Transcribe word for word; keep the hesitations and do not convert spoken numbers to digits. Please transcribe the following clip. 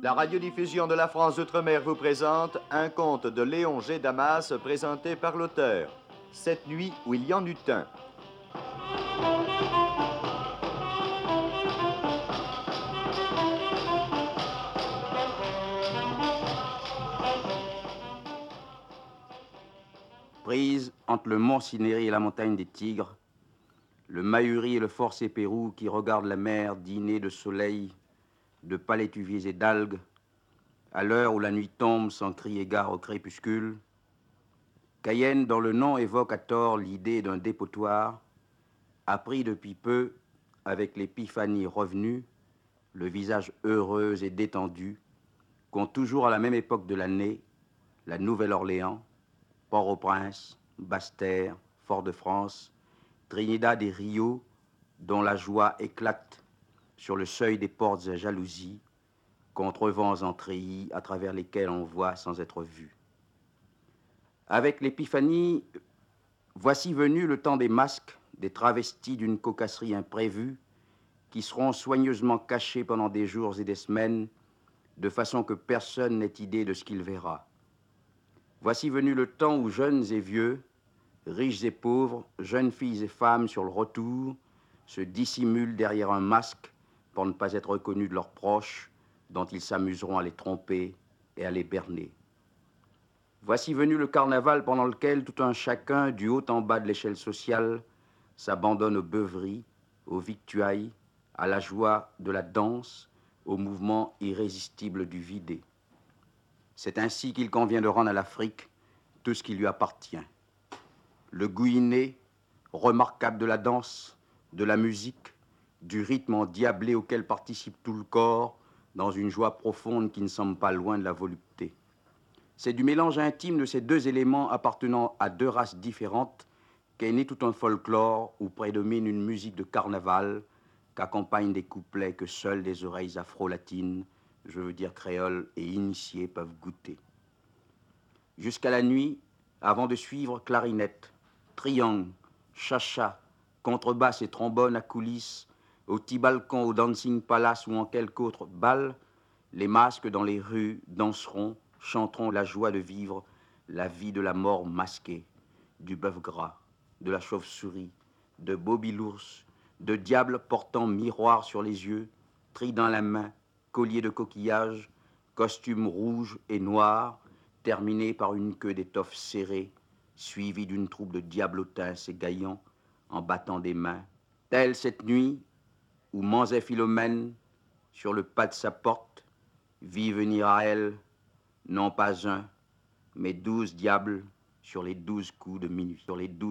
La radiodiffusion de la France d'Outre-mer vous présente un conte de Léon G. Damas présenté par l'auteur. Cette nuit où il y en eut un. Prise entre le mont Cinéri et la montagne des Tigres, le Mahuri et le forcé Pérou qui regardent la mer dîner de soleil, de palétuviers et d'algues, à l'heure où la nuit tombe sans cri égard au crépuscule. Cayenne, dont le nom évoque à tort l'idée d'un dépotoir, a pris depuis peu, avec l'épiphanie revenue, le visage heureux et détendu qu'ont toujours à la même époque de l'année la Nouvelle-Orléans, Port-au-Prince, Basse-Terre, Fort-de-France, Trinidad et Rio, dont la joie éclate sur le seuil des portes à jalousie, contre vents en treillis à travers lesquels on voit sans être vu. Avec l'épiphanie, voici venu le temps des masques, des travestis d'une cocasserie imprévue, qui seront soigneusement cachés pendant des jours et des semaines, de façon que personne n'ait idée de ce qu'il verra. Voici venu le temps où jeunes et vieux, riches et pauvres, jeunes filles et femmes sur le retour, se dissimulent derrière un masque pour ne pas être reconnus de leurs proches, dont ils s'amuseront à les tromper et à les berner. Voici venu le carnaval pendant lequel tout un chacun, du haut en bas de l'échelle sociale, s'abandonne aux beuveries, aux victuailles, à la joie de la danse, au mouvement irrésistible du vidé. C'est ainsi qu'il convient de rendre à l'Afrique tout ce qui lui appartient. Le goût inné, remarquable de la danse, de la musique, du rythme endiablé auquel participe tout le corps, dans une joie profonde qui ne semble pas loin de la volupté. C'est du mélange intime de ces deux éléments appartenant à deux races différentes qu'est né tout un folklore où prédomine une musique de carnaval qu'accompagnent des couplets que seules des oreilles afro-latines, je veux dire créoles et initiées, peuvent goûter. Jusqu'à la nuit, avant de suivre clarinette, triangle, chacha, contrebasse et trombone à coulisses, au petit balcon au Dancing Palace ou en quelque autre bal, les masques dans les rues danseront, chanteront la joie de vivre, la vie de la mort masquée, du bœuf gras, de la chauve-souris, de Bobby l'ours, de diable portant miroir sur les yeux, trident à la main, collier de coquillages, costume rouge et noir, terminé par une queue d'étoffe serrée, suivie d'une troupe de diablotins s'égaillant en battant des mains. Telle cette nuit où Manzet Philomène, sur le pas de sa porte, vit venir à elle, non pas un, mais douze diables sur les douze coups de minuit, sur les douze